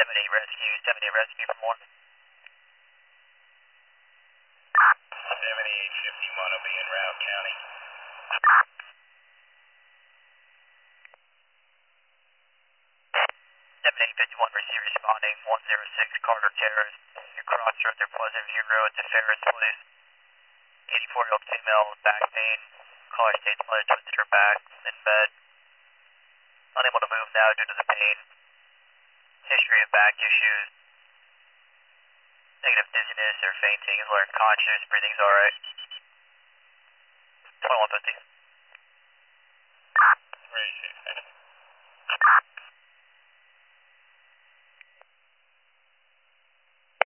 78 rescue from 1. 7851 will be en route, County. 7851 receive responding 106 Carter Terrace. Your crossroads are Pleasant View Road to Ferris Place. 84-year-old female with back pain. Caller states mother twisted her back in bed. Unable to move now due to the pain. History of back issues. Negative dizziness or fainting. Is alert conscious. Breathing's alright. 2150. Where is she?